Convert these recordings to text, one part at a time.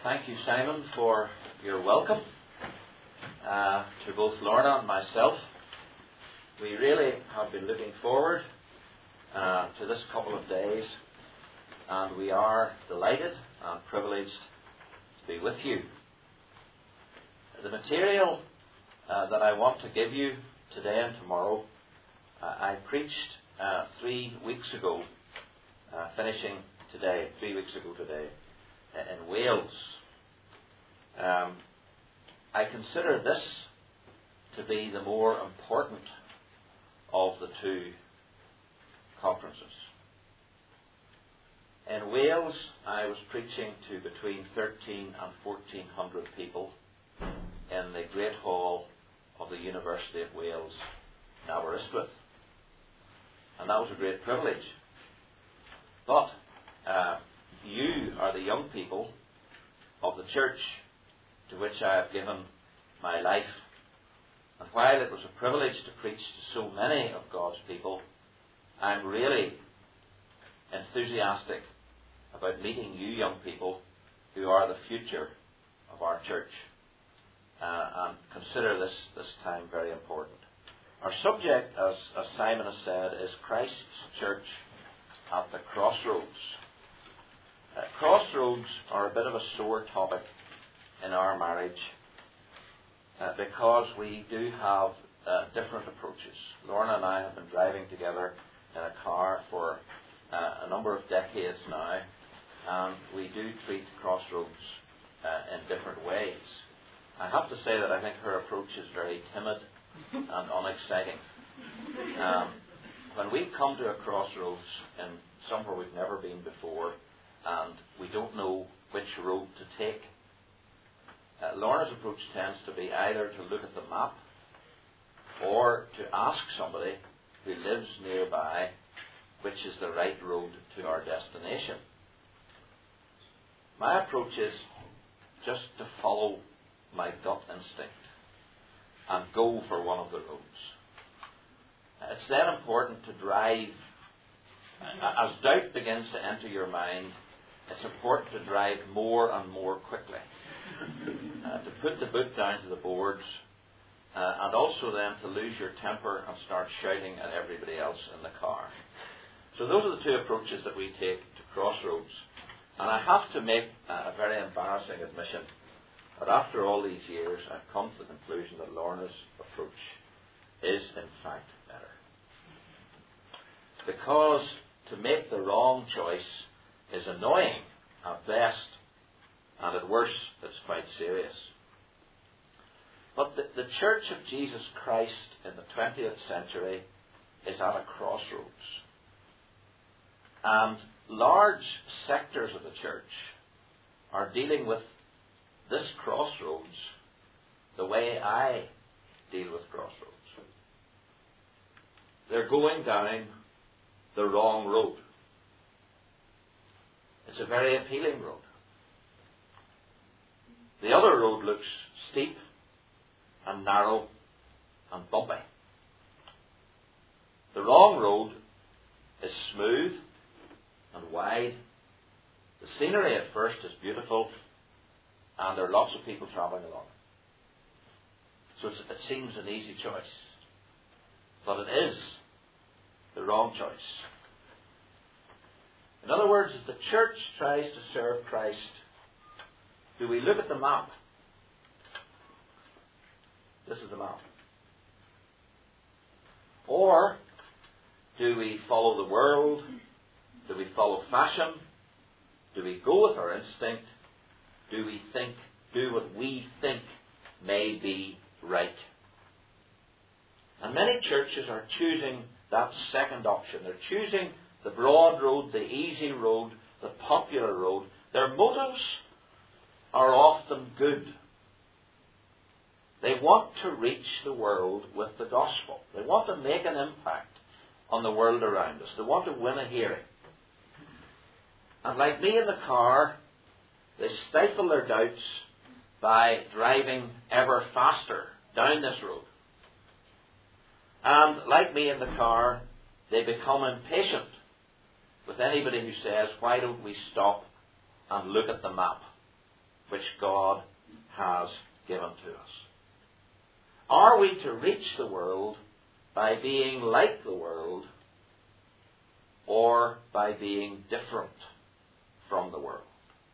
Thank you, Simon, for your welcome to both Lorna and myself. We really have been looking forward to this couple of days, and we are delighted and privileged to be with you. The material that I want to give you today and tomorrow, I preached 3 weeks ago, finishing today, 3 weeks ago today, in Wales. I consider this to be the more important of the two conferences. In Wales, I was preaching to between 13 and 1400 people in the Great Hall of the University of Wales in Aberystwyth. And that was a great privilege. But you are the young people of the church to which I have given my life. And while it was a privilege to preach to so many of God's people, I'm really enthusiastic about meeting you young people who are the future of our church, and consider this time very important. Our subject, as Simon has said, is Christ's church at the crossroads. Crossroads are a bit of a sore topic in our marriage because we do have different approaches. Lorna and I have been driving together in a car for a number of decades now, and we do treat crossroads in different ways. I have to say that I think her approach is very timid and unexciting. When we come to a crossroads in somewhere we've never been before, and we don't know which road to take, Lorna's approach tends to be either to look at the map or to ask somebody who lives nearby which is the right road to our destination. My approach is just to follow my gut instinct and go for one of the roads. It's then important to drive. As doubt begins to enter your mind, it's important to drive more and more quickly. To put the boot down to the boards, and also then to lose your temper and start shouting at everybody else in the car. So those are the two approaches that we take to crossroads. And I have to make a very embarrassing admission that after all these years, I've come to the conclusion that Lorna's approach is in fact better. Because to make the wrong choice is annoying at best, and at worst, it's quite serious. But the Church of Jesus Christ in the 20th century is at a crossroads. And large sectors of the church are dealing with this crossroads the way I deal with crossroads. They're going down the wrong road. It's a very appealing road. The other road looks steep and narrow and bumpy. The wrong road is smooth and wide. The scenery at first is beautiful, and there are lots of people travelling along. So it seems an easy choice. But it is the wrong choice. In other words, as the church tries to serve Christ, do we look at the map? This is the map. Or do we follow the world? Do we follow fashion? Do we go with our instinct? Do what we think may be right? And many churches are choosing that second option. They're choosing the broad road, the easy road, the popular road. Their motives are often good. They want to reach the world with the gospel. They want to make an impact on the world around us. They want to win a hearing. And like me in the car, they stifle their doubts by driving ever faster down this road. And like me in the car, they become impatient with anybody who says, why don't we stop and look at the map? which God has given to us. Are we to reach the world by being like the world, or by being different from the world?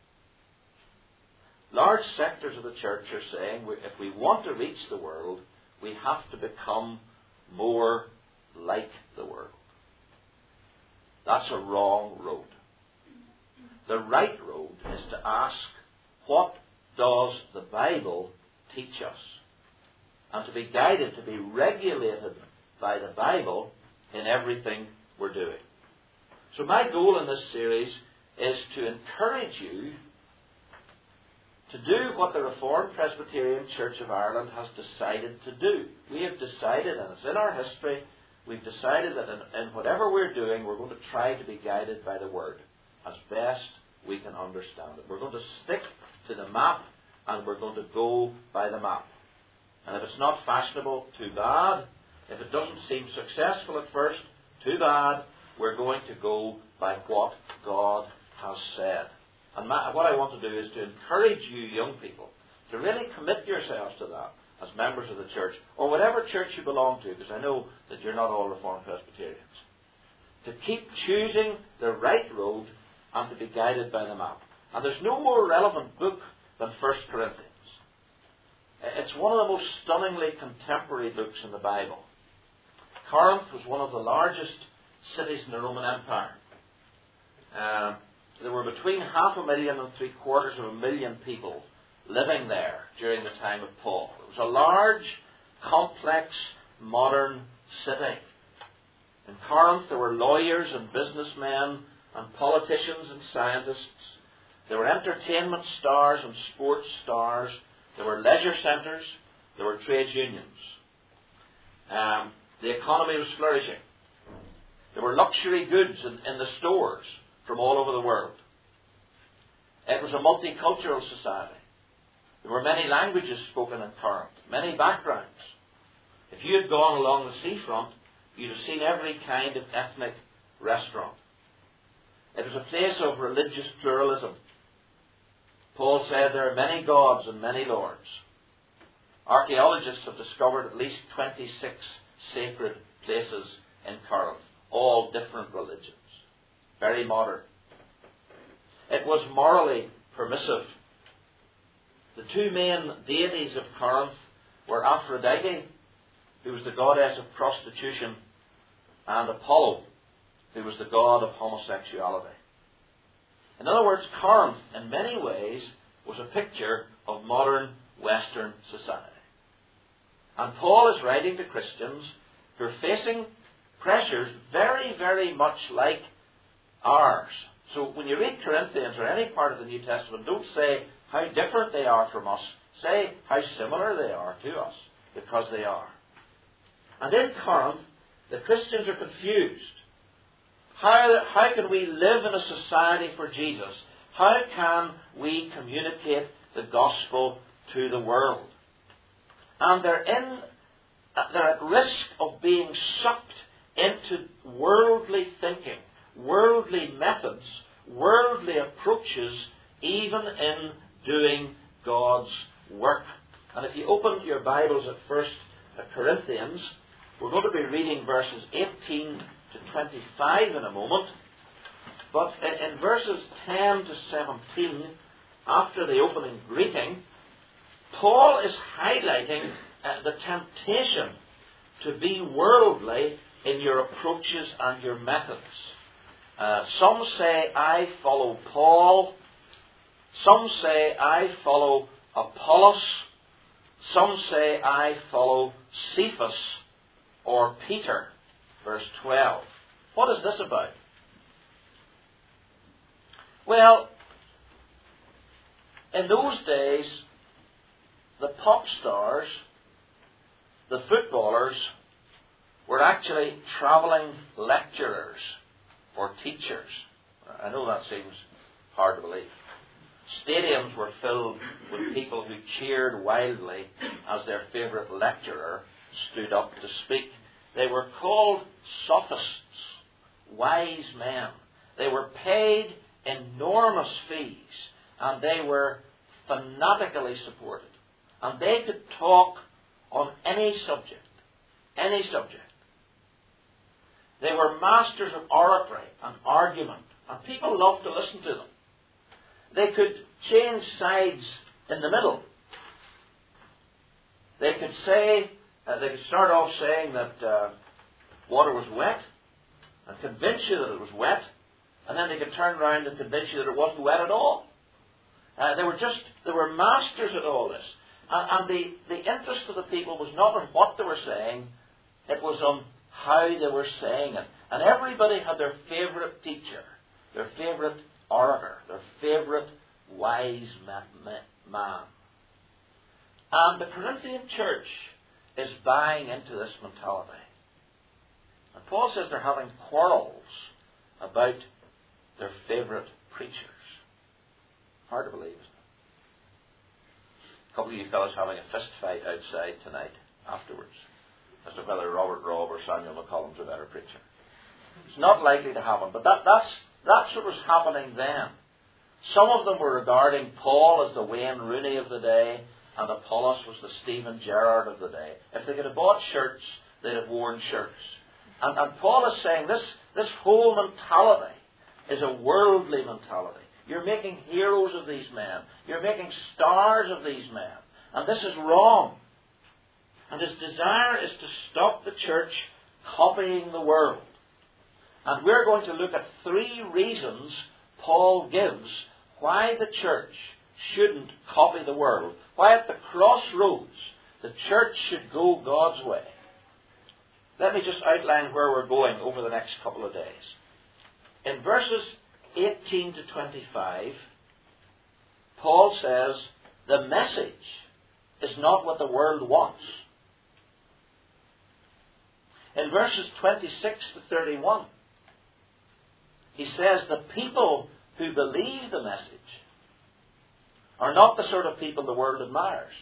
Large sectors of the church are saying if we want to reach the world, we have to become more like the world. That's a wrong road. The right road is to ask, what does the Bible teach us? And to be guided, to be regulated by the Bible in everything we're doing. So my goal in this series is to encourage you to do what the Reformed Presbyterian Church of Ireland has decided to do. We have decided, and it's in our history, we've decided that in whatever we're doing, we're going to try to be guided by the Word as best we can understand it. We're going to stick to the map, and we're going to go by the map. And if it's not fashionable, too bad. If it doesn't seem successful at first, too bad. We're going to go by what God has said. And what I want to do is to encourage you young people to really commit yourselves to that as members of the church, or whatever church you belong to, because I know that you're not all Reformed Presbyterians. To keep choosing the right road and to be guided by the map. And there's no more relevant book than 1 Corinthians. It's one of the most stunningly contemporary books in the Bible. Corinth was one of the largest cities in the Roman Empire. There were between 500,000 and 750,000 people living there during the time of Paul. It was a large, complex, modern city. In Corinth there were lawyers and businessmen and politicians and scientists. There were entertainment stars and sports stars. There were leisure centres. There were trade unions. The economy was flourishing. There were luxury goods in the stores from all over the world. It was a multicultural society. There were many languages spoken in Corinth, many backgrounds. If you had gone along the seafront, you'd have seen every kind of ethnic restaurant. It was a place of religious pluralism. Paul said there are many gods and many lords. Archaeologists have discovered at least 26 sacred places in Corinth, all different religions. Very modern. It was morally permissive. The two main deities of Corinth were Aphrodite, who was the goddess of prostitution, and Apollo, who was the god of homosexuality. In other words, Corinth, in many ways, was a picture of modern Western society. And Paul is writing to Christians who are facing pressures very, very much like ours. So when you read Corinthians or any part of the New Testament, don't say how different they are from us. Say how similar they are to us, because they are. And in Corinth, the Christians are confused. How can we live in a society for Jesus? How can we communicate the gospel to the world? And they're at risk of being sucked into worldly thinking, worldly methods, worldly approaches, even in doing God's work. And if you open your Bibles at 1 Corinthians, we're going to be reading verses 18 to 25 in a moment. But in verses 10 to 17, after the opening greeting, Paul is highlighting the temptation to be worldly in your approaches and your methods. Some say, I follow Paul. Some say, I follow Apollos. Some say, I follow Cephas or Peter. Verse 12. What is this about? Well, in those days, the pop stars, the footballers, were actually travelling lecturers or teachers. I know that seems hard to believe. Stadiums were filled with people who cheered wildly as their favourite lecturer stood up to speak. They were called sophists, wise men. They were paid enormous fees, and they were fanatically supported. And they could talk on any subject. Any subject. They were masters of oratory and argument, and people loved to listen to them. They could change sides in the middle. They could say, they could start off saying that water was wet, and convince you that it was wet, and then they could turn around and convince you that it wasn't wet at all. They were masters at all this. And the interest of the people was not in what they were saying, it was on how they were saying it. And everybody had their favourite teacher, their favourite orator, their favourite wise man. And the Corinthian church is buying into this mentality. And Paul says they're having quarrels about their favourite preachers. Hard to believe, isn't it? A couple of you fellows having a fist fight outside tonight, afterwards, as to whether Robert Robb or Samuel McCollum's a better preacher. It's not likely to happen, but that's what was happening then. Some of them were regarding Paul as the Wayne Rooney of the day, and Apollos was the Stephen Gerrard of the day. If they could have bought shirts, they'd have worn shirts. And Paul is saying this whole mentality is a worldly mentality. You're making heroes of these men. You're making stars of these men. And this is wrong. And his desire is to stop the church copying the world. And we're going to look at 3 reasons Paul gives why the church shouldn't copy the world. Why at the crossroads the church should go God's way. Let me just outline where we're going over the next couple of days. In verses 18 to 25, Paul says, the message is not what the world wants. In verses 26 to 31, he says the people who believe the message are not the sort of people the world admires.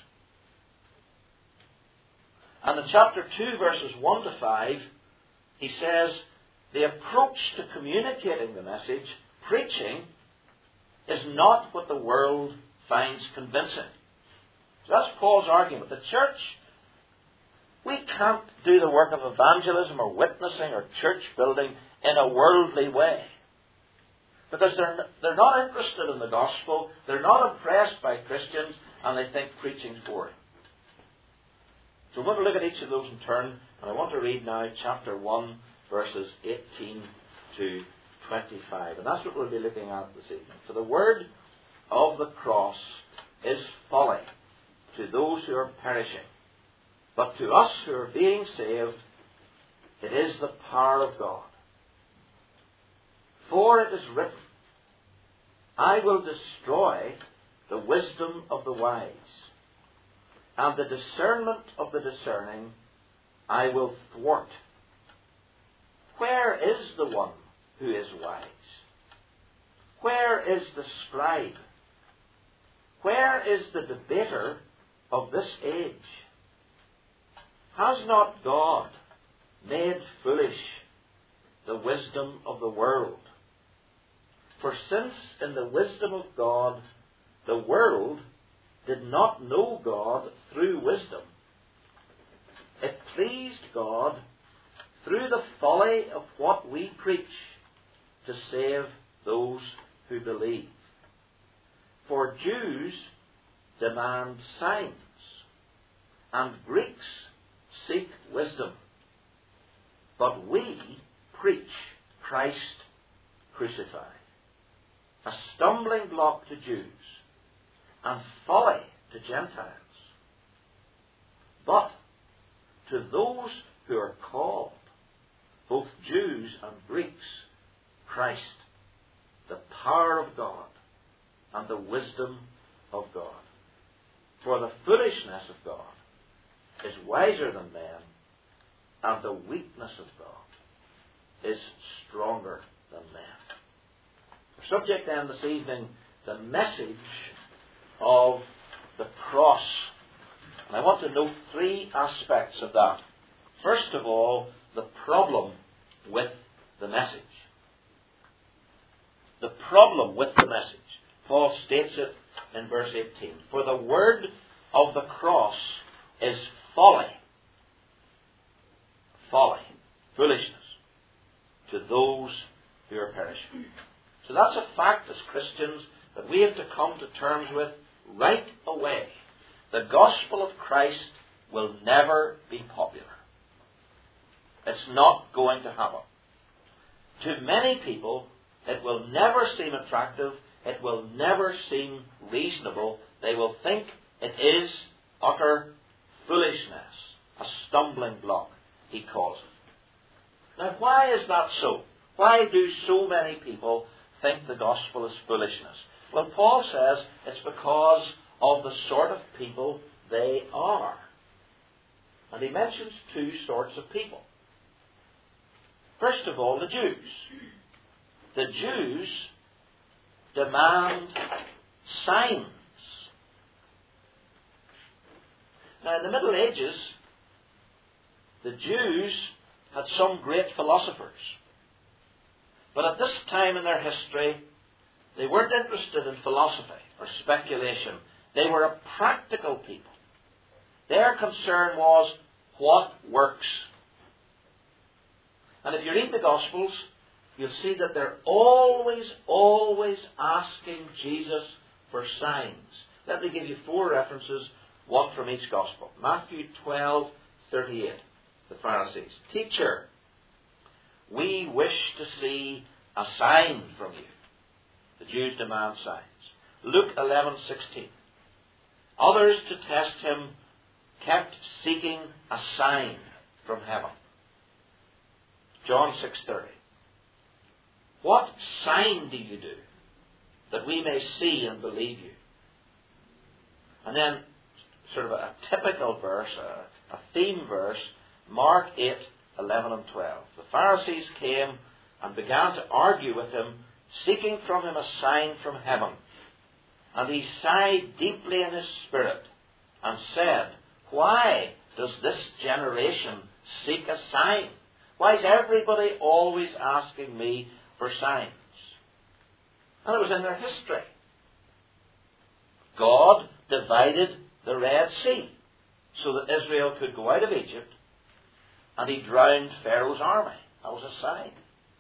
And in chapter 2, verses 1 to 5, he says the approach to communicating the message, preaching, is not what the world finds convincing. So that's Paul's argument. The church, we can't do the work of evangelism or witnessing or church building in a worldly way. Because they're not interested in the gospel, they're not impressed by Christians, and they think preaching's boring. So we're going to look at each of those in turn, and I want to read now chapter 1, verses 18 to 25. And that's what we'll be looking at this evening. For the word of the cross is folly to those who are perishing. But to us who are being saved, it is the power of God. For it is written, I will destroy the wisdom of the wise, and the discernment of the discerning I will thwart. Where is the one who is wise? Where is the scribe? Where is the debater of this age? Has not God made foolish the wisdom of the world? For since in the wisdom of God the world did not know God through wisdom, it pleased God through the folly of what we preach to save those who believe. For Jews demand signs, and Greeks seek wisdom. But we preach Christ crucified, a stumbling block to Jews, and folly to Gentiles. But to those who are called, both Jews and Greeks, Christ, the power of God and the wisdom of God. For the foolishness of God is wiser than men, and the weakness of God is stronger than men. The subject then this evening, the message of the cross. And I want to note 3 aspects of that. First of all, the problem with the message. The problem with the message. Paul states it in verse 18. For the word of the cross is folly. Folly. Foolishness. To those who are perishing. So that's a fact as Christians that we have to come to terms with right away. The gospel of Christ will never be popular. It's not going to happen. To many people, it will never seem attractive. It will never seem reasonable. They will think it is utter foolishness. A stumbling block, he calls it. Now, why is that so? Why do so many people think the gospel is foolishness? Well, Paul says it's because of the sort of people they are. And he mentions two sorts of people. First of all, the Jews. The Jews demand signs. Now, in the Middle Ages, the Jews had some great philosophers. But at this time in their history, they weren't interested in philosophy or speculation. They were a practical people. Their concern was what works. And if you read the Gospels, you'll see that they're always asking Jesus for signs. Let me give you 4 references, one from each Gospel. Matthew 12:38, the Pharisees. Teacher, we wish to see a sign from you. The Jews demand signs. Luke 11:16. Others, to test him, kept seeking a sign from heaven. John 6:30. What sign do you do that we may see and believe you? And then sort of a typical verse, a theme verse, Mark 8:11 and 12. The Pharisees came and began to argue with him, seeking from him a sign from heaven. And he sighed deeply in his spirit and said, why does this generation seek a sign? Why is everybody always asking me for signs? And it was in their history. God divided the Red Sea so that Israel could go out of Egypt, and he drowned Pharaoh's army. That was a sign.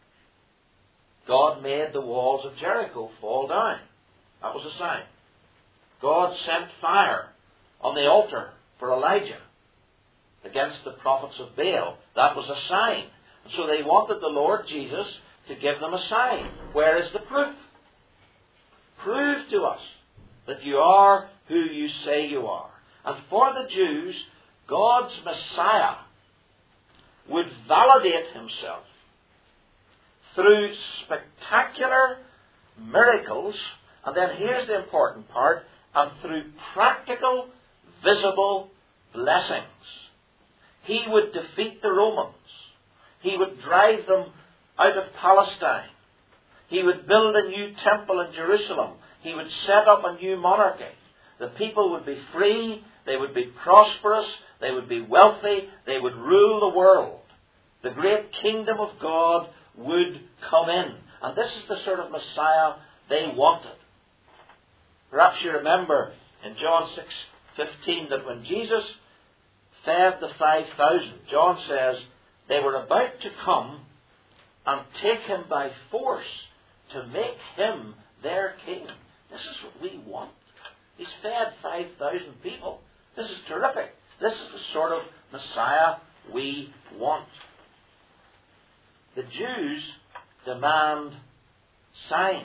God made the walls of Jericho fall down. That was a sign. God sent fire on the altar for Elijah against the prophets of Baal. That was a sign. And so they wanted the Lord Jesus to give them a sign. Where is the proof? Prove to us that you are who you say you are. And for the Jews, God's Messiah would validate himself through spectacular miracles, and then here's the important part, and through practical, visible blessings. He would defeat the Romans. He would drive them out of Palestine. He would build a new temple in Jerusalem. He would set up a new monarchy. The people would be free. They would be prosperous. They would be wealthy. They would rule the world. The great kingdom of God would come in. And this is the sort of Messiah they wanted. Perhaps you remember in John 6:15 that when Jesus fed the 5,000, John says they were about to come and take him by force to make him their king. This is what we want. He's fed 5,000 people. This is terrific. This is the sort of Messiah we want. The Jews demand signs.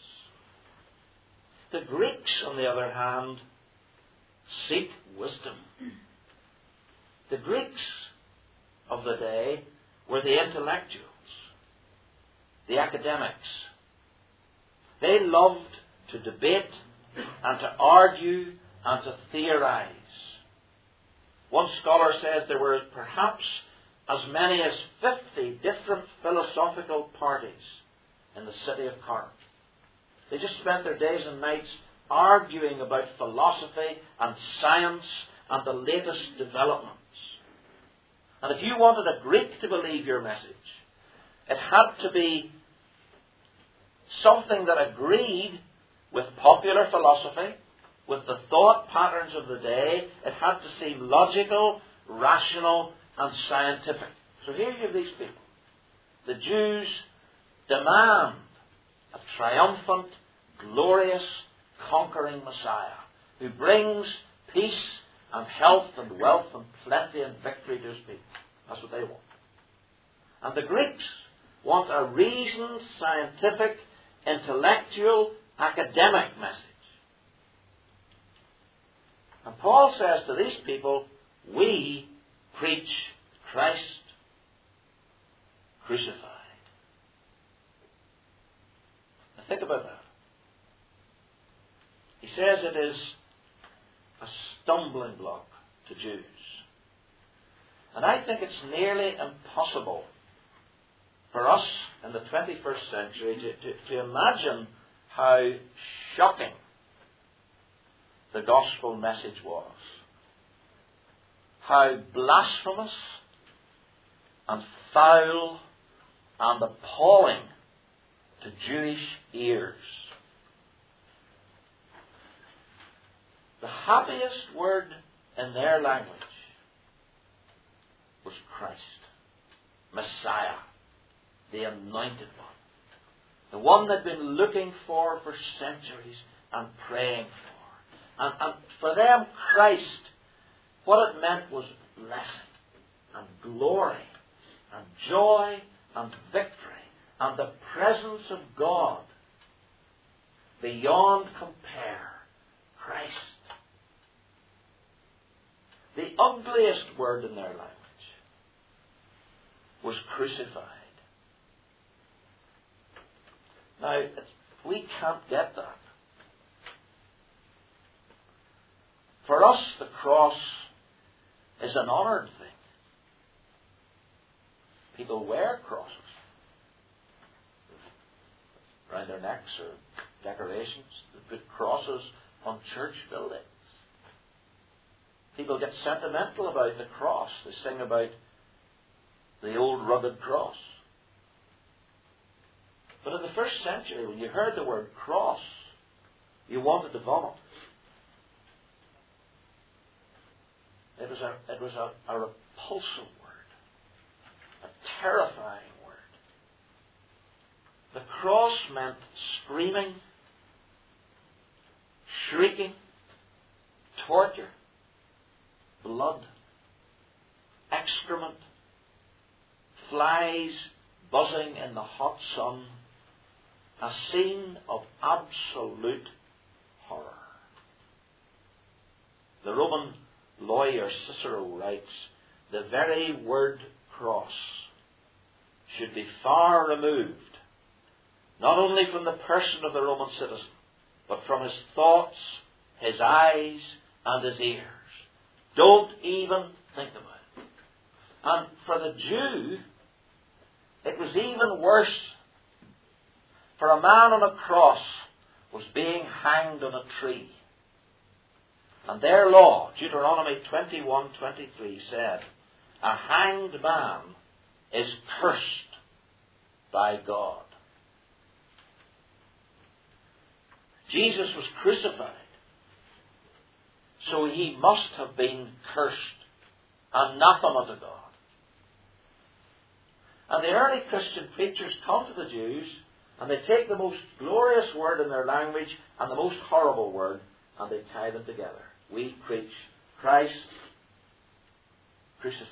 The Greeks, on the other hand, seek wisdom. The Greeks of the day were the intellectuals, the academics. They loved to debate and to argue and to theorize. One scholar says there were perhaps as many as 50 different philosophical parties in the city of Corinth. They just spent their days and nights arguing about philosophy and science and the latest developments. And if you wanted a Greek to believe your message, it had to be something that agreed with popular philosophy, with the thought patterns of the day. It had to seem logical, rational, and scientific. So here you have these people. The Jews demand a triumphant, glorious, conquering Messiah who brings peace and health and wealth and plenty and victory to his people. That's what they want. And the Greeks want a reasoned, scientific, intellectual, academic message. And Paul says to these people, we preach Christ crucified. Now think about that. He says it is a stumbling block to Jews. And I think it's nearly impossible for us in the 21st century to imagine how shocking the gospel message was. How blasphemous and foul and appalling to Jewish ears. The happiest word in their language was Christ, Messiah, the anointed one. The one they'd been looking for centuries and praying for. And for them, Christ, what it meant was blessing and glory and joy and victory and the presence of God beyond compare. Christ. The ugliest word in their language was crucified. Now, we can't get that. For us, the cross is an honoured thing. People wear crosses around their necks or decorations. They put crosses on church buildings. People get sentimental about the cross. They sing about the old rugged cross. But in the first century, when you heard the word cross, you wanted to vomit. It was a repulsive word, a terrifying word. The cross meant screaming, shrieking, torture, blood, excrement, flies buzzing in the hot sun, a scene of absolute horror. The Roman lawyer Cicero writes, the very word cross should be far removed, not only from the person of the Roman citizen, but from his thoughts, his eyes, and his ears. Don't even think about it. And for the Jew, it was even worse. For a man on a cross was being hanged on a tree. And their law, Deuteronomy 21:23, said, a hanged man is cursed by God. Jesus was crucified, so he must have been cursed, anathema to God. And the early Christian preachers come to the Jews, and they take the most glorious word in their language and the most horrible word, and they tie them together. We preach Christ crucified.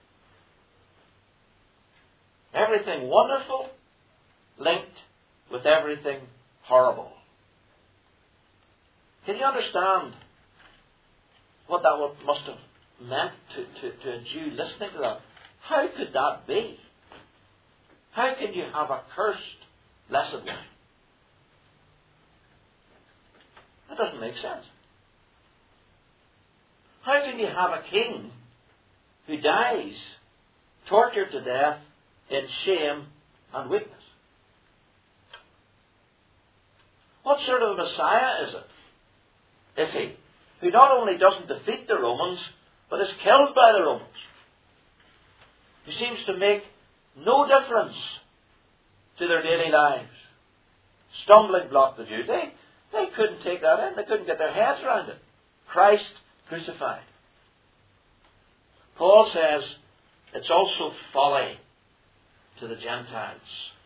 Everything wonderful linked with everything horrible. Can you understand what that must have meant to a Jew listening to that? How could that be? How can you have a cursed blessed one? That doesn't make sense. How can you have a king who dies, tortured to death, in shame and weakness? What sort of a Messiah is it? Is he? Who not only doesn't defeat the Romans, but is killed by the Romans. Who seems to make no difference to their daily lives. Stumbling block the Jews. They couldn't take that in. They couldn't get their heads around it. Christ crucified. Paul says it's also folly to the Gentiles.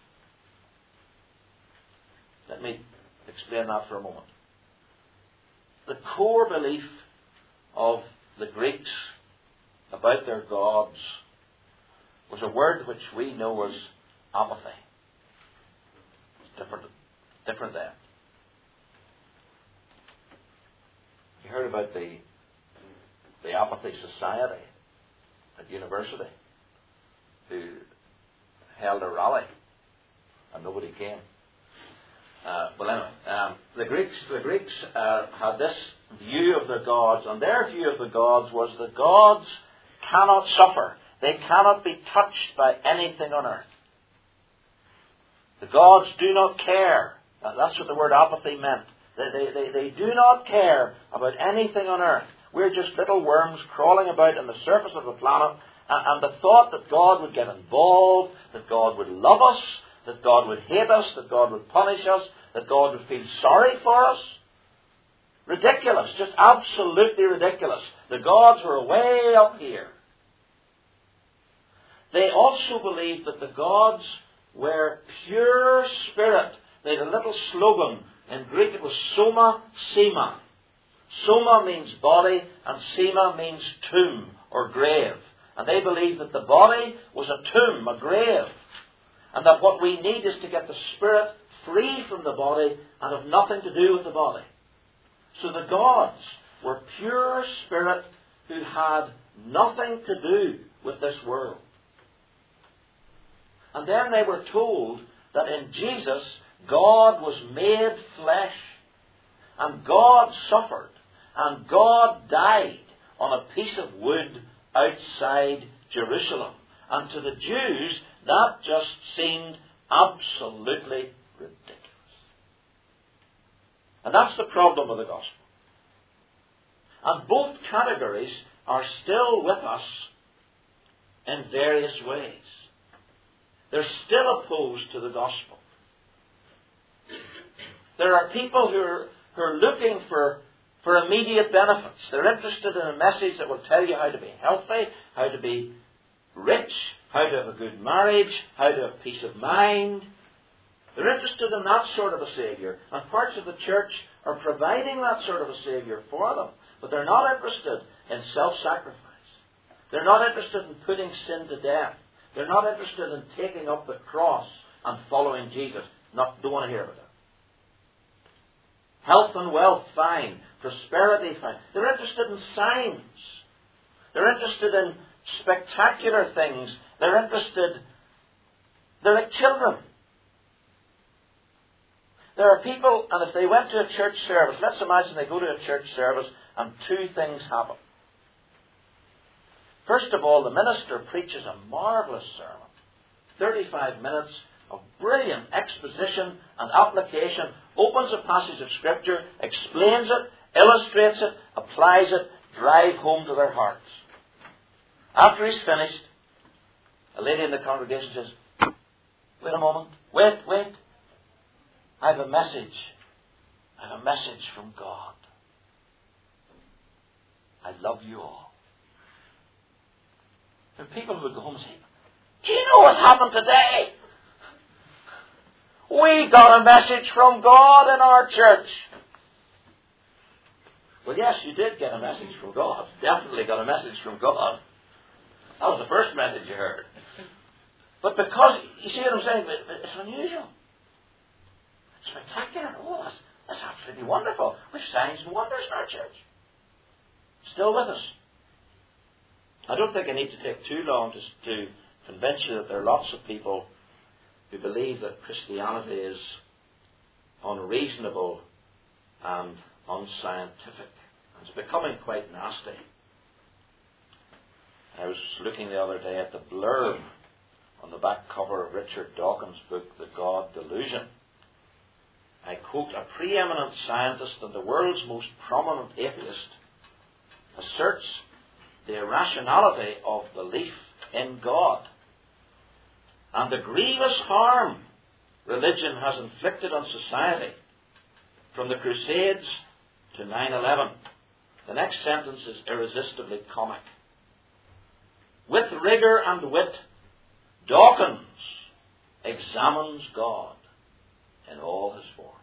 Let me explain that for a moment. The core belief of the Greeks about their gods was a word which we know as apathy. It's different then. You heard about the Apathy Society at university who held a rally and nobody came. The Greeks had this view of their gods, and their view of the gods was the gods cannot suffer. They cannot be touched by anything on earth. The gods do not care. That's what the word apathy meant. They do not care about anything on earth. We're just little worms crawling about on the surface of the planet, and the thought that God would get involved, that God would love us, that God would hate us, that God would punish us, that God would feel sorry for us. Ridiculous. Just absolutely ridiculous. The gods were way up here. They also believed that the gods were pure spirit. They had a little slogan. In Greek it was soma sema. Soma means body and sema means tomb or grave. And they believed that the body was a tomb, a grave. And that what we need is to get the spirit free from the body and have nothing to do with the body. So the gods were pure spirit who had nothing to do with this world. And then they were told that in Jesus, God was made flesh, and God suffered, and God died on a piece of wood outside Jerusalem. And to the Jews, that just seemed absolutely ridiculous. And that's the problem of the gospel. And both categories are still with us in various ways. They're still opposed to the gospel. There are people who are looking for immediate benefits. They're interested in a message that will tell you how to be healthy, how to be rich, how to have a good marriage, how to have peace of mind. They're interested in that sort of a Saviour. And parts of the church are providing that sort of a Saviour for them. But they're not interested in self-sacrifice. They're not interested in putting sin to death. They're not interested in taking up the cross and following Jesus. Don't want to hear about that. Health and wealth, fine. Prosperity, fine. They're interested in signs. They're interested in spectacular things. They're like children. There are people, and if they went to a church service, let's imagine they go to a church service and two things happen. First of all, the minister preaches a marvellous sermon. 35 minutes of brilliant exposition and application, opens a passage of Scripture, explains it, illustrates it, applies it, drive home to their hearts. After he's finished, a lady in the congregation says, wait a moment, wait. I have a message. I have a message from God. I love you all. There are people who would go home and say, do you know what happened today? We got a message from God in our church. Well, yes, you did get a message from God. Definitely got a message from God. That was the first message you heard. But because, you see what I'm saying? It's unusual. It's spectacular. Oh, that's absolutely wonderful. We have signs and wonders in our church. Still with us. I don't think I need to take too long to convince you that there are lots of people who believe that Christianity is unreasonable and unscientific. It's becoming quite nasty. I was looking the other day at the blurb on the back cover of Richard Dawkins' book, The God Delusion. I quote, a preeminent scientist and the world's most prominent atheist asserts the irrationality of belief in God and the grievous harm religion has inflicted on society. From the Crusades to 9/11. The next sentence is irresistibly comic. With rigour and wit, Dawkins examines God in all his forms.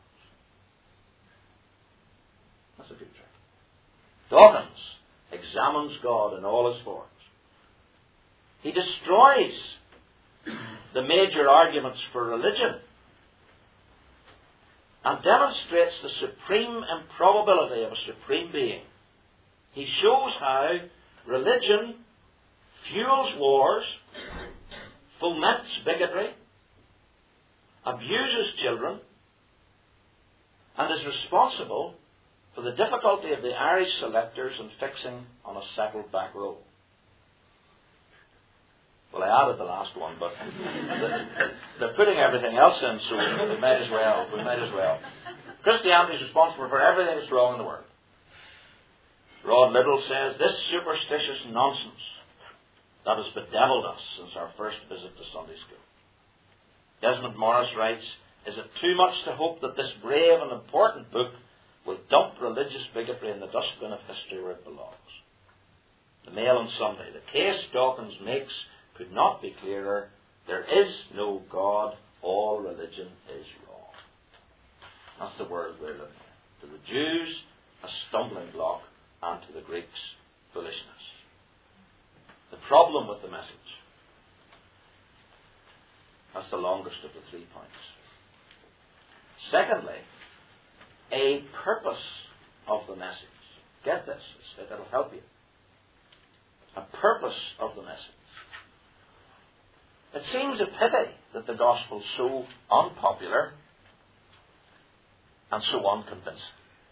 That's a good trick. Dawkins examines God in all his forms. He destroys the major arguments for religion and demonstrates the supreme improbability of a supreme being. He shows how religion fuels wars, foments bigotry, abuses children, and is responsible for the difficulty of the Irish selectors in fixing on a settled back row. Well, I added the last one, but they're putting everything else in, so we might as well. Christianity is responsible for everything that's wrong in the world. Rod Liddell says, this superstitious nonsense that has bedeviled us since our first visit to Sunday school. Desmond Morris writes, is it too much to hope that this brave and important book will dump religious bigotry in the dustbin of history where it belongs? The Mail on Sunday. The case Dawkins makes could not be clearer. There is no God. All religion is wrong. That's the word we're looking at. To the Jews, a stumbling block, and to the Greeks, foolishness. The problem with the message. That's the longest of the 3 points. Secondly, a purpose of the message. Get this, it'll help you. A purpose of the message. It seems a pity that the gospel's so unpopular and so unconvincing.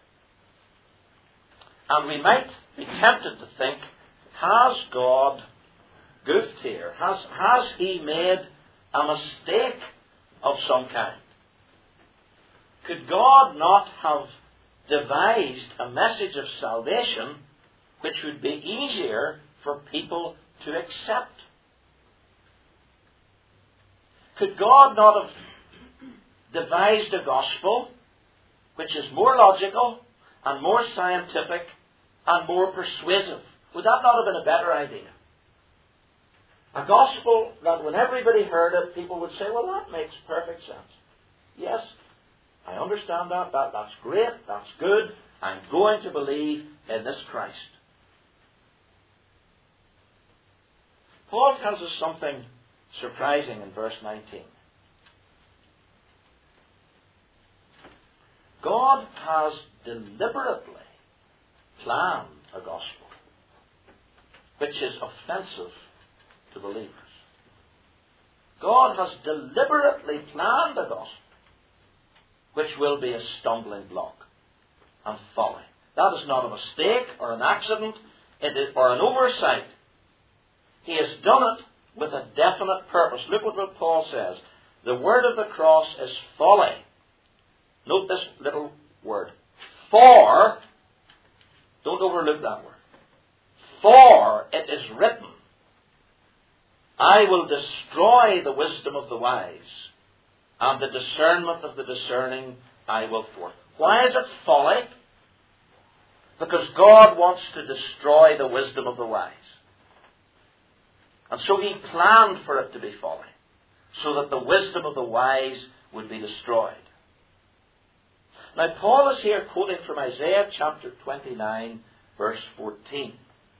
And we might be tempted to think, has God goofed here? Has he made a mistake of some kind? Could God not have devised a message of salvation which would be easier for people to accept? Could God not have devised a gospel which is more logical and more scientific and more persuasive? Would that not have been a better idea? A gospel that when everybody heard it, people would say, well, that makes perfect sense. Yes, I understand that. That's great. That's good. I'm going to believe in this Christ. Paul tells us something surprising in verse 19. God has deliberately planned a gospel which is offensive to believers. God has deliberately planned a gospel which will be a stumbling block and folly. That is not a mistake or an accident or an oversight. He has done it with a definite purpose. Look what Paul says. The word of the cross is folly. Note this little word. For, don't overlook that word. For it is written, I will destroy the wisdom of the wise, and the discernment of the discerning I will thwart. Why is it folly? Because God wants to destroy the wisdom of the wise. And so he planned for it to be folly, so that the wisdom of the wise would be destroyed. Now Paul is here quoting from Isaiah chapter 29, verse 14.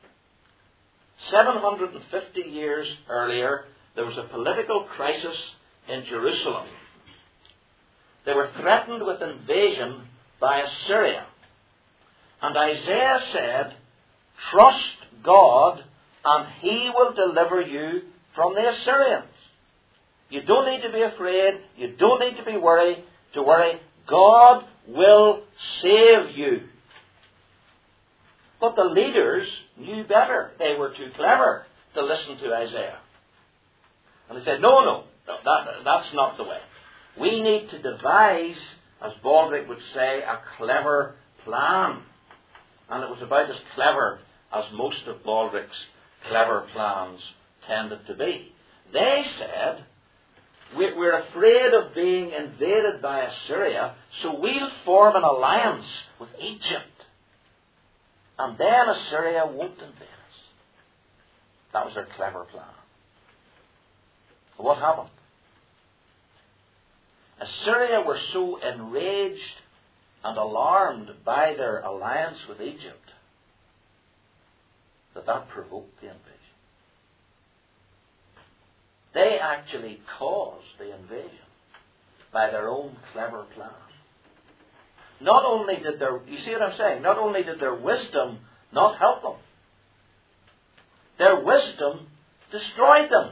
750 years earlier, there was a political crisis in Jerusalem. They were threatened with invasion by Assyria. And Isaiah said, trust God and he will deliver you from the Assyrians. You don't need to be afraid. You don't need to be worried. God will save you. But the leaders knew better. They were too clever to listen to Isaiah. And they said, no, that's not the way. We need to devise, as Baldrick would say, a clever plan. And it was about as clever as most of Baldrick's clever plans tended to be. They said, We're afraid of being invaded by Assyria, so we'll form an alliance with Egypt. And then Assyria won't invade us. That was their clever plan. But what happened? Assyria were so enraged and alarmed by their alliance with Egypt that provoked the invasion. They actually caused the invasion by their own clever plan. Not only did you see what I'm saying? Not only did their wisdom not help them, their wisdom destroyed them.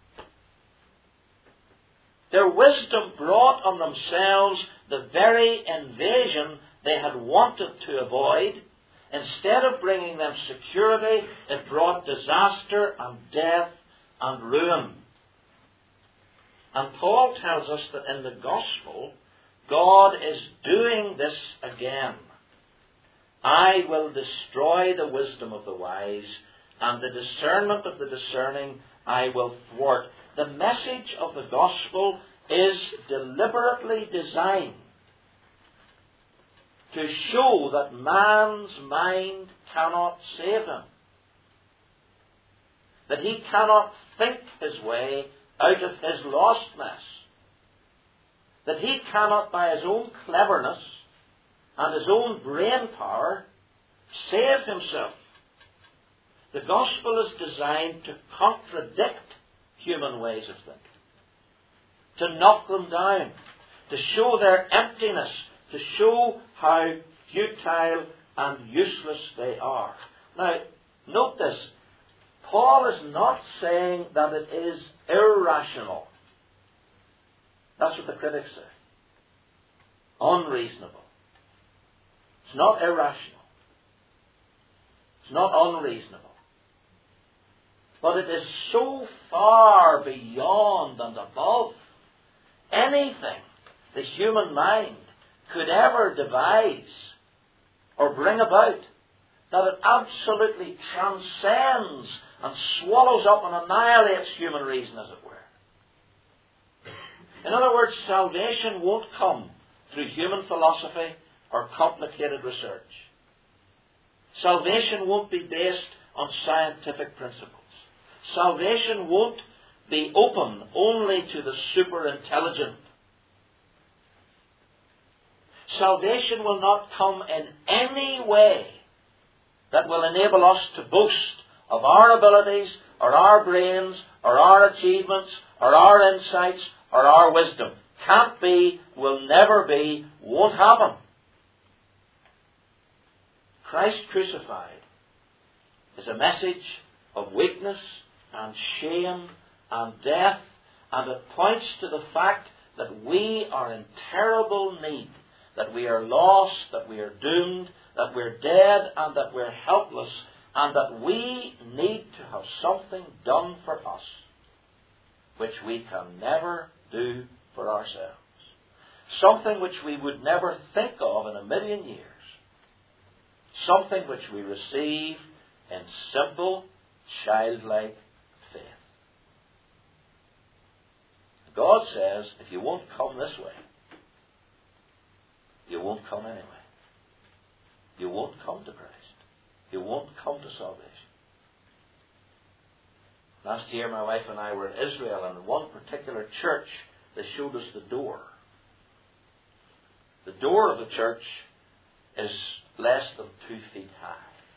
Their wisdom brought on themselves the very invasion they had wanted to avoid. Instead of bringing them security, it brought disaster and death and ruin. And Paul tells us that in the gospel, God is doing this again. I will destroy the wisdom of the wise, and the discernment of the discerning I will thwart. The message of the gospel is deliberately designed to show that man's mind cannot save him. That he cannot think his way out of his lostness. That he cannot, by his own cleverness and his own brain power, save himself. The gospel is designed to contradict human ways of thinking. To knock them down. To show their emptiness. To show how futile and useless they are. Now, note this. Paul is not saying that it is irrational. That's what the critics say. Unreasonable. It's not irrational. It's not unreasonable. But it is so far beyond and above anything the human mind could ever devise or bring about that it absolutely transcends and swallows up and annihilates human reason, as it were. In other words, salvation won't come through human philosophy or complicated research. Salvation won't be based on scientific principles. Salvation won't be open only to the super intelligent. Salvation will not come in any way that will enable us to boast of our abilities, or our brains, or our achievements, or our insights, or our wisdom. Can't be, will never be, won't happen. Christ crucified is a message of weakness and shame and death, and it points to the fact that we are in terrible need, that we are lost, that we are doomed, that we're dead, and that we're helpless, and that we need to have something done for us which we can never do for ourselves. Something which we would never think of in a million years. Something which we receive in simple, childlike faith. God says, if you won't come this way, you won't come anyway. You won't come to Christ. You won't come to salvation. Last year my wife and I were in Israel, and in one particular church they showed us the door. The door of the church is less than 2 feet high.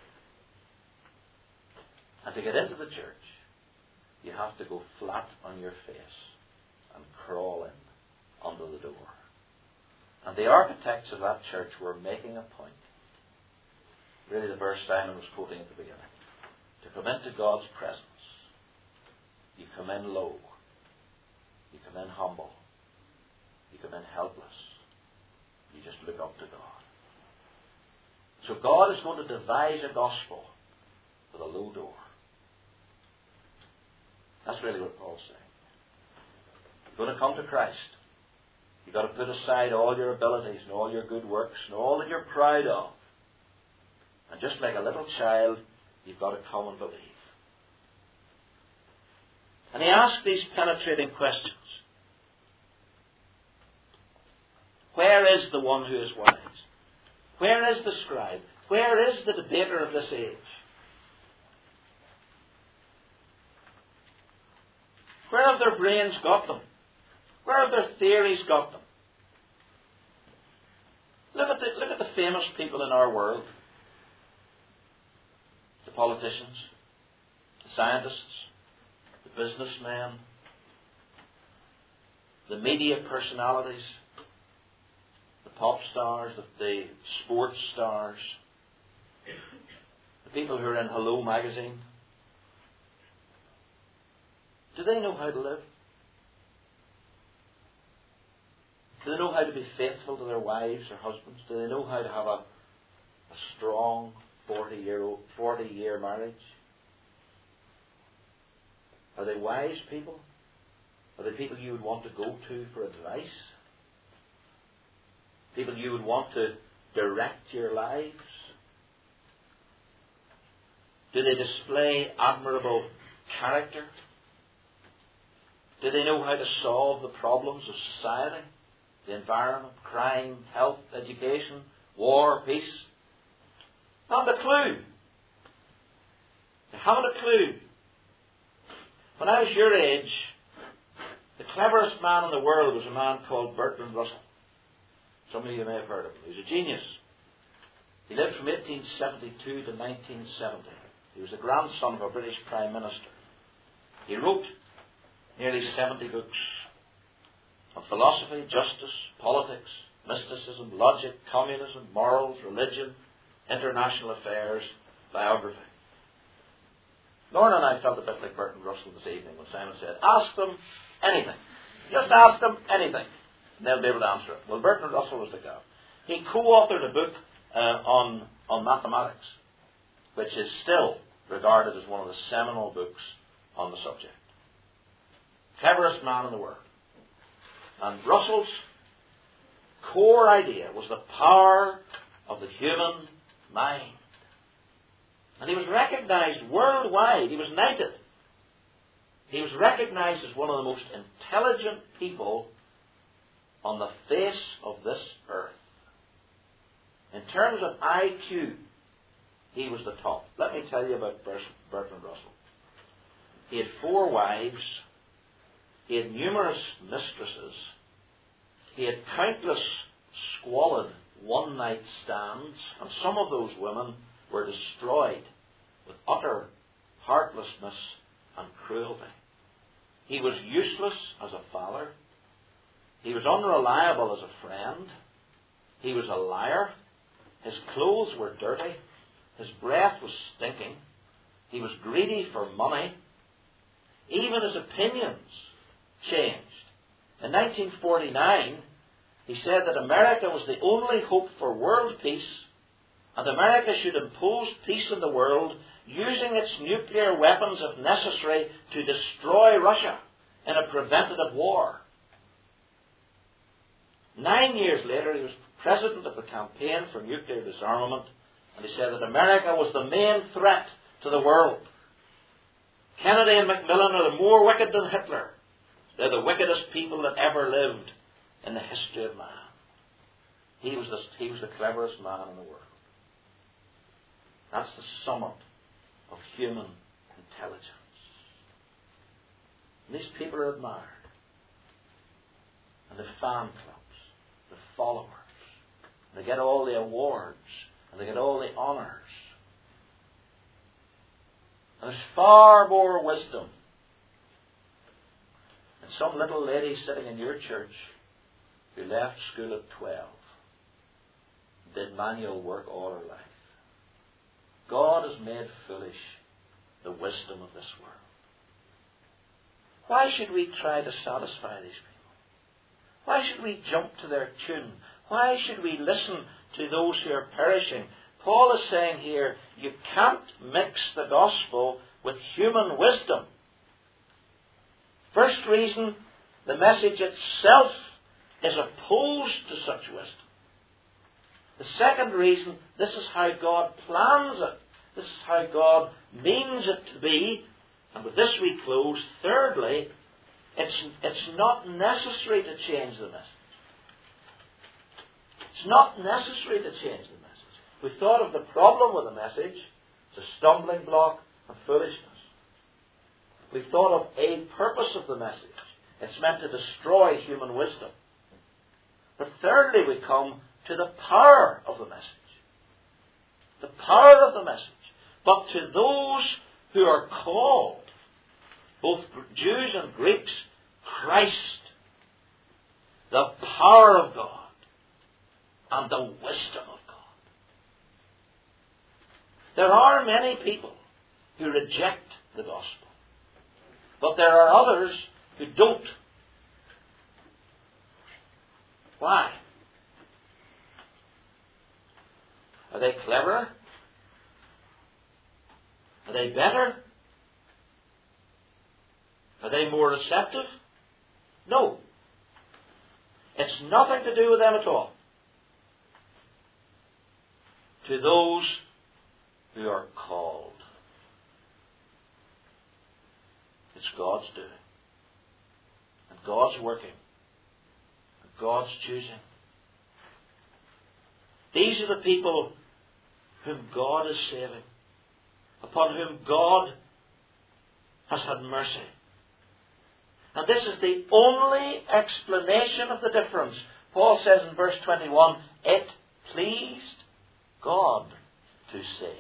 And to get into the church, you have to go flat on your face and crawl in under the door. And the architects of that church were making a point. Really the verse Simon was quoting at the beginning. To come into God's presence, you come in low. You come in humble. You come in helpless. You just look up to God. So God is going to devise a gospel with a low door. That's really what Paul's saying. You're going to come to Christ. You've got to put aside all your abilities and all your good works and all that you're proud of. And just like a little child, you've got to come and believe. And he asks these penetrating questions. Where is the one who is wise? Where is the scribe? Where is the debater of this age? Where have their brains got them? Where have their theories got them? Look at the famous people in our world. The politicians, the scientists, the businessmen, the media personalities, the pop stars, the sports stars, the people who are in Hello magazine. Do they know how to live? Do they know how to be faithful to their wives or husbands? Do they know how to have a strong 40-year marriage? Are they wise people? Are they people you would want to go to for advice? People you would want to direct your lives? Do they display admirable character? Do they know how to solve the problems of society? The environment, crime, health, education, war, peace? Not a clue. They haven't a clue. When I was your age, the cleverest man in the world was a man called Bertrand Russell. Some of you may have heard of him. He was a genius. He lived from 1872 to 1970. He was the grandson of a British Prime Minister. He wrote nearly 70 books of philosophy, justice, politics, mysticism, logic, communism, morals, religion, international affairs, biography. Lorna and I felt a bit like Bertrand Russell this evening when Simon said, ask them anything. Just ask them anything. And they'll be able to answer it. Well, Bertrand Russell was the guy. He co-authored a book on mathematics, which is still regarded as one of the seminal books on the subject. Cleverest man in the world. And Russell's core idea was the power of the human mind. And he was recognized worldwide. He was knighted. He was recognized as one of the most intelligent people on the face of this earth. In terms of IQ, he was the top. Let me tell you about Bertrand Russell. He had 4 wives. He had numerous mistresses. He had countless squalid one-night stands, and some of those women were destroyed with utter heartlessness and cruelty. He was useless as a father. He was unreliable as a friend. He was a liar. His clothes were dirty. His breath was stinking. He was greedy for money. Even his opinions changed. In 1949, he said that America was the only hope for world peace, and America should impose peace in the world using its nuclear weapons if necessary to destroy Russia in a preventative war. 9 years later, he was president of the Campaign for Nuclear Disarmament, and he said that America was the main threat to the world. Kennedy and Macmillan are more wicked than Hitler. They're the wickedest people that ever lived in the history of man. He was the cleverest man in the world. That's the summit of human intelligence. And these people are admired. And the fan clubs, the followers. And they get all the awards. And they get all the honours. And there's far more wisdom in some little lady sitting in your church who left school at 12, did manual work all her life. God has made foolish the wisdom of this world. Why should we try to satisfy these people? Why should we jump to their tune? Why should we listen to those who are perishing? Paul is saying here, you can't mix the gospel with human wisdom. First reason, the message itself is opposed to such wisdom. The second reason, this is how God plans it. This is how God means it to be. And with this we close. Thirdly, it's not necessary to change the message. It's not necessary to change the message. We thought of the problem with the message. It's a stumbling block and foolishness. We thought of a purpose of the message. It's meant to destroy human wisdom. But thirdly, we come to the power of the message. The power of the message. But to those who are called, both Jews and Greeks, Christ, the power of God, and the wisdom of God. There are many people who reject the gospel. But there are others who don't. Why? Are they cleverer? Are they better? Are they more receptive? No. It's nothing to do with them at all. To those who are called. It's God's doing. And God's working. And God's choosing. These are the people whom God is saving. Upon whom God has had mercy. And this is the only explanation of the difference. Paul says in verse 21, it pleased God to save.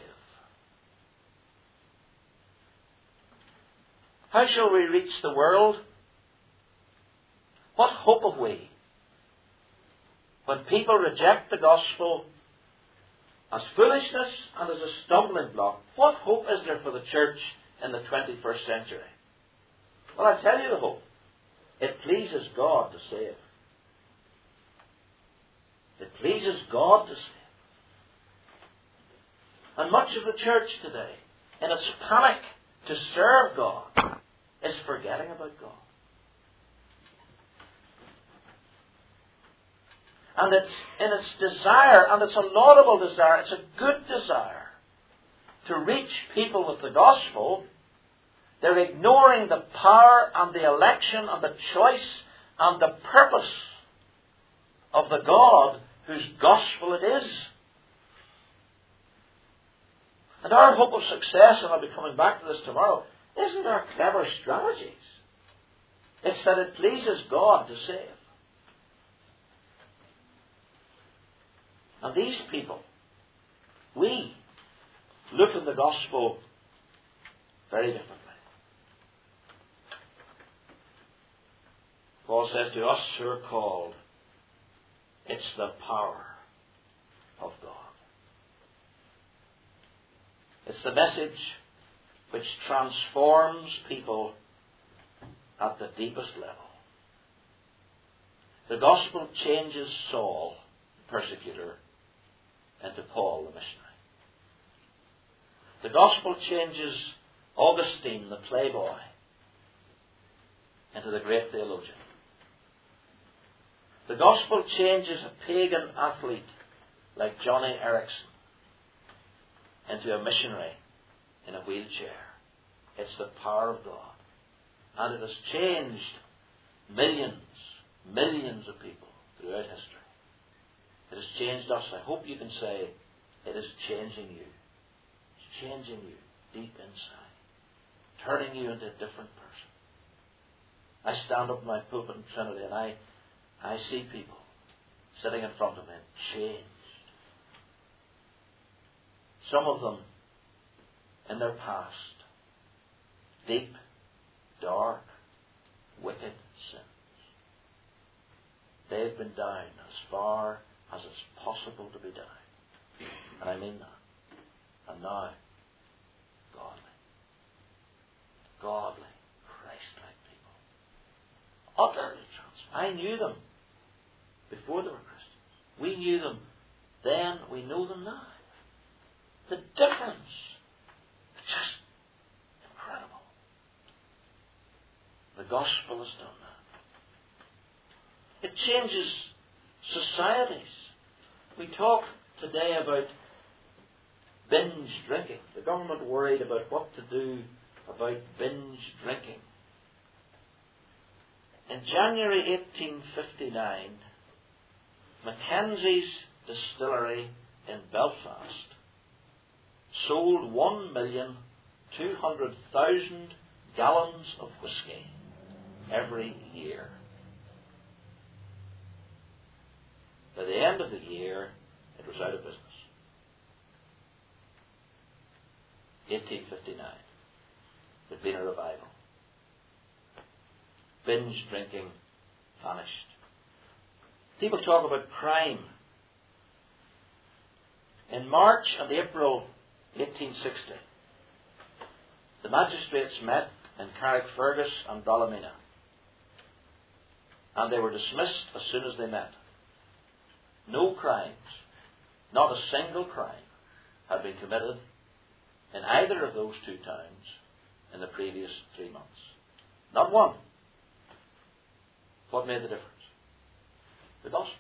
How shall we reach the world? What hope have we? When people reject the gospel as foolishness and as a stumbling block, what hope is there for the church in the 21st century? Well, I'll tell you the hope. It pleases God to save. It pleases God to save. And much of the church today, in its panic to serve God, is forgetting about God. And it's in its desire, and it's a laudable desire, it's a good desire, to reach people with the gospel. They're ignoring the power and the election and the choice and the purpose of the God whose gospel it is. And our hope of success, and I'll be coming back to this tomorrow, isn't our clever strategies. It's that it pleases God to save. And these people, we look at the gospel very differently. Paul says to us who are called, it's the power of God. It's the message which transforms people at the deepest level. The gospel changes Saul, the persecutor, into Paul, the missionary. The gospel changes Augustine, the playboy, into the great theologian. The gospel changes a pagan athlete like Johnny Erickson into a missionary in a wheelchair. It's the power of God. And it has changed millions of people throughout history. It has changed us. I hope you can say it is changing you. It's changing you deep inside. Turning you into a different person. I stand up in my pulpit in Trinity and I see people sitting in front of me changed. Some of them in their past. Deep, dark, wicked sins. They've been down as far as it's possible to be down. And I mean that. And now, godly, Christ-like people. Utterly transformed. I knew them before they were Christians. We knew them then, we know them now. The difference is just incredible. The gospel has done that. It changes societies. We talk today about binge drinking. The government worried about what to do about binge drinking. In January 1859, Mackenzie's distillery in Belfast sold 1,200,000 gallons of whisky every year. By the end of the year, it was out of business. 1859. There'd been a revival. Binge drinking vanished. People talk about crime. In March and April 1860, the magistrates met in Carrickfergus and Ballymena, and they were dismissed as soon as they met. No crimes, not a single crime, had been committed in either of those two towns in the previous 3 months. Not one. What made the difference? The gospel.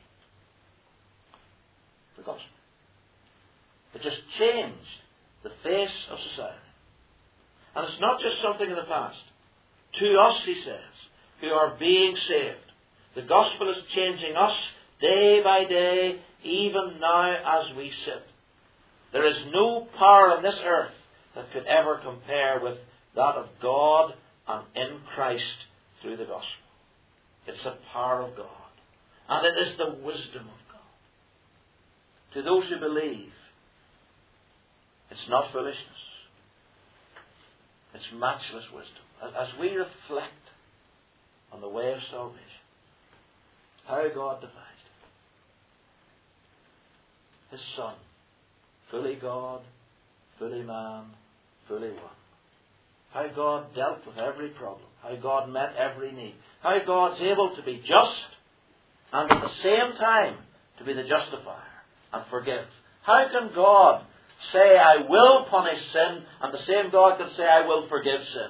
The gospel. It just changed the face of society. And it's not just something in the past. To us, he says, who are being saved, the gospel is changing us day by day, even now as we sit. There is no power on this earth that could ever compare with that of God and in Christ through the gospel. It's the power of God. And it is the wisdom of God. To those who believe, it's not foolishness. It's matchless wisdom. As we reflect on the way of salvation, how God devised it. His Son, fully God, fully man, fully one. How God dealt with every problem. How God met every need. How God's able to be just and at the same time to be the justifier and forgive. How can God say, I will punish sin, and the same God can say, I will forgive sin?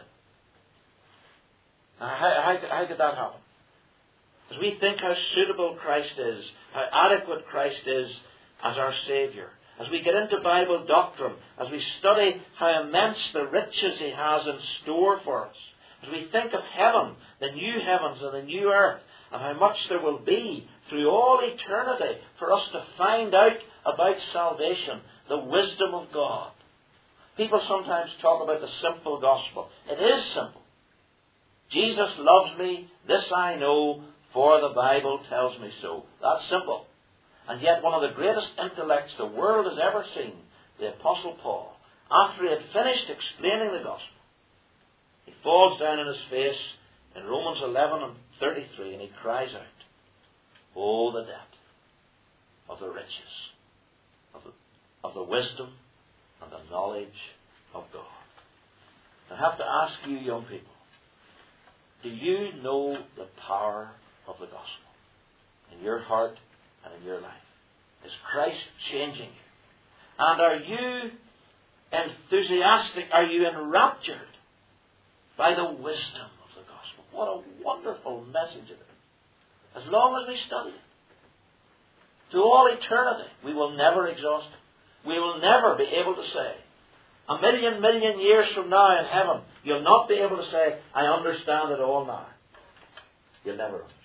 How could that happen? As we think how suitable Christ is, how adequate Christ is as our Saviour, as we get into Bible doctrine, as we study how immense the riches He has in store for us, as we think of heaven, the new heavens and the new earth, and how much there will be through all eternity for us to find out about salvation, the wisdom of God. People sometimes talk about the simple gospel. It is simple. Jesus loves me, this I know, for the Bible tells me so. That's simple. And yet one of the greatest intellects the world has ever seen, the Apostle Paul, after he had finished explaining the gospel, he falls down on his face in Romans 11 and 33 and he cries out, oh, the depth of the riches, of the wisdom and the knowledge of God. I have to ask you, young people, do you know the power of the gospel in your heart and in your life? Is Christ changing you? And are you enthusiastic? Are you enraptured by the wisdom of the gospel? What a wonderful message it is. As long as we study it, to all eternity, we will never exhaust it. We will never be able to say, a million years from now in heaven, you'll not be able to say, I understand it all now. You'll never understand.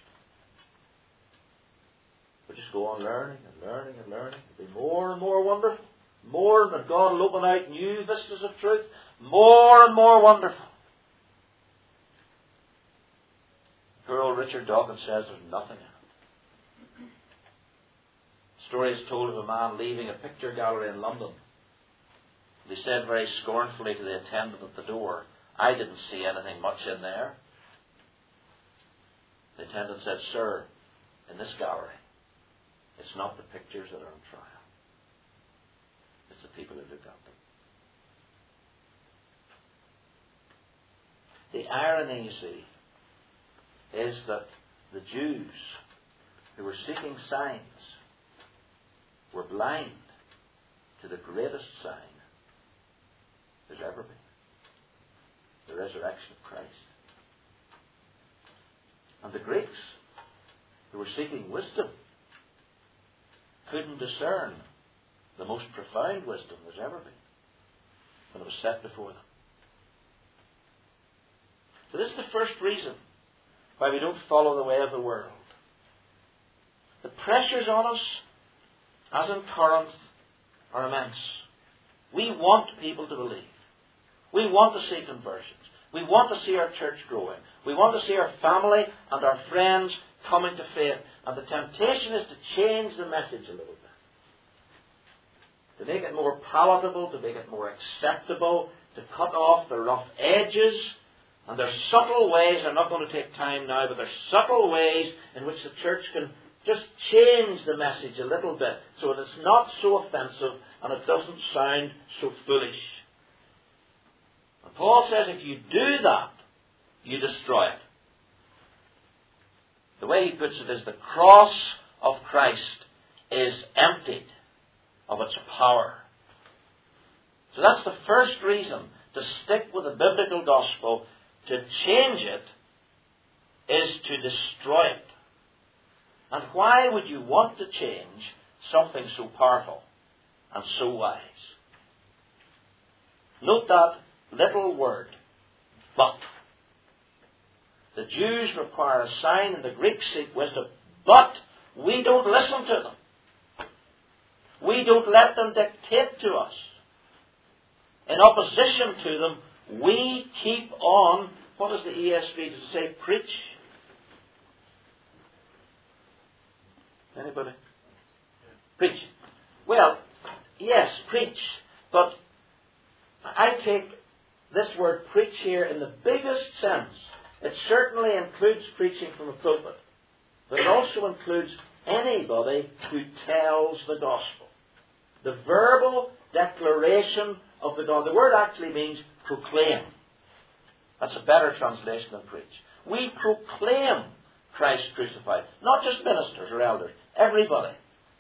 But just go on learning and learning and learning. It'll be more and more wonderful. More and God will open out new vistas of truth. More and more wonderful. Poor old Richard Dawkins says there's nothing in it. The story is told of a man leaving a picture gallery in London. He said very scornfully to the attendant at the door, I didn't see anything much in there. The attendant said, sir, in this gallery, it's not the pictures that are on trial. It's the people who look at them. The irony, you see, is that the Jews who were seeking signs were blind to the greatest sign there's ever been. The resurrection of Christ. And the Greeks who were seeking wisdom couldn't discern the most profound wisdom there's ever been when it was set before them. So this is the first reason why we don't follow the way of the world. The pressures on us, as in Corinth, are immense. We want people to believe. We want to see conversions. We want to see our church growing. We want to see our family and our friends coming to faith. And the temptation is to change the message a little bit. To make it more palatable, to make it more acceptable, to cut off the rough edges. And there's subtle ways, I'm not going to take time now, but there's subtle ways in which the church can just change the message a little bit so that it's not so offensive and it doesn't sound so foolish. And Paul says if you do that, you destroy it. The way he puts it is the cross of Christ is emptied of its power. So that's the first reason to stick with the biblical gospel. To change it is to destroy it. And why would you want to change something so powerful and so wise? Note that little word, but. The Jews require a sign and the Greeks seek wisdom, but we don't listen to them. We don't let them dictate to us. In opposition to them, we keep on, what does the ESV say, preach? Anybody? Preach. Well, yes, preach. But I take this word preach here in the biggest sense. It certainly includes preaching from a pulpit. But it also includes anybody who tells the gospel. The verbal declaration of the gospel. The word actually means proclaim. That's a better translation than preach. We proclaim Christ crucified. Not just ministers or elders. Everybody.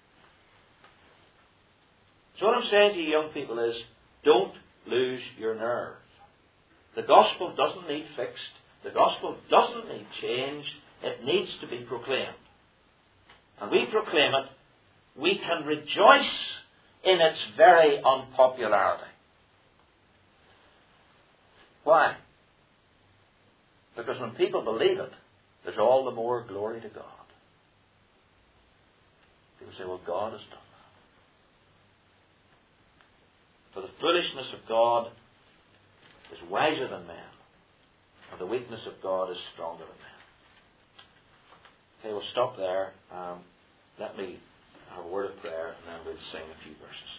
So what I'm saying to you young people is, don't lose your nerve. The gospel doesn't need fixed. The gospel doesn't need changed. It needs to be proclaimed. And we proclaim it. We can rejoice in its very unpopularity. Why? Because when people believe it, there's all the more glory to God. People say, well, God has done that. For the foolishness of God is wiser than men, and the weakness of God is stronger than men. Okay, we'll stop there. Let me have a word of prayer, and then we'll sing a few verses.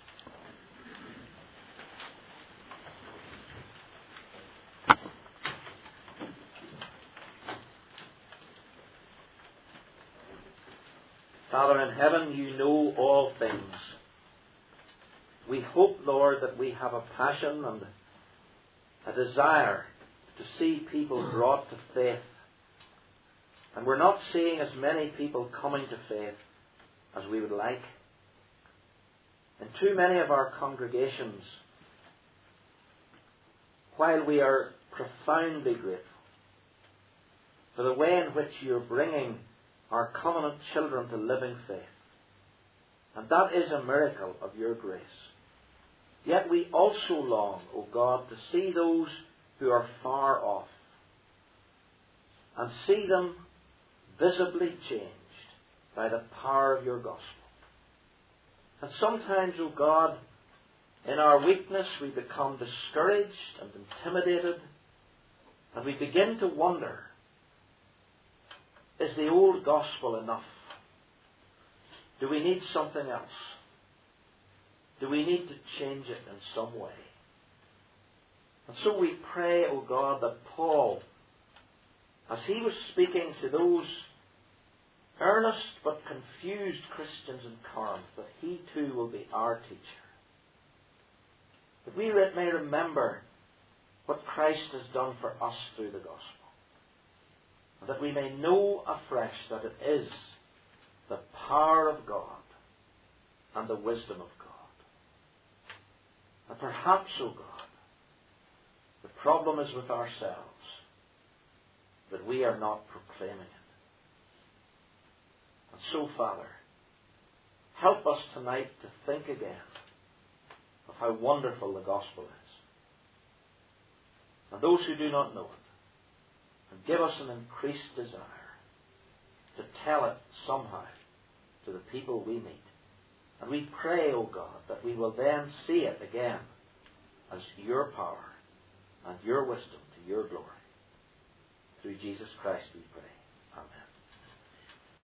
Father in heaven, you know all things. We hope, Lord, that we have a passion and a desire to see people brought to faith. And we're not seeing as many people coming to faith as we would like. In too many of our congregations, while we are profoundly grateful for the way in which you're bringing our covenant children to living faith, and that is a miracle of your grace, yet we also long, O God, to see those who are far off and see them visibly changed by the power of your gospel. And sometimes, O God, in our weakness we become discouraged and intimidated, and we begin to wonder, is the old gospel enough? Do we need something else? Do we need to change it in some way? And so we pray, O God, that Paul, as he was speaking to those earnest but confused Christians in Corinth, that he too will be our teacher. That we may remember what Christ has done for us through the gospel. And that we may know afresh that it is the power of God and the wisdom of God. And perhaps, O God, the problem is with ourselves, that we are not proclaiming it. And so, Father, help us tonight to think again of how wonderful the gospel is. And those who do not know it, and give us an increased desire to tell it somehow to the people we meet. And we pray, O God, that we will then see it again as your power and your wisdom to your glory. Through Jesus Christ we pray. Amen.